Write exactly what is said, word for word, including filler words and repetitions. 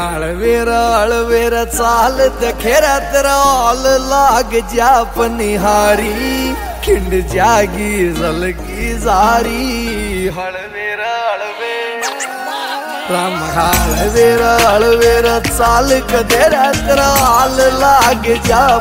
हळवेरा हळवेरा चाल दखेरा तेरा ऑल लाग जा पनिहारी खिंड जागी जलगी जारी हळवेरा हळवेरा राम हळवेरा हळवेरा चाल कदेरा तेरा ऑल लाग जा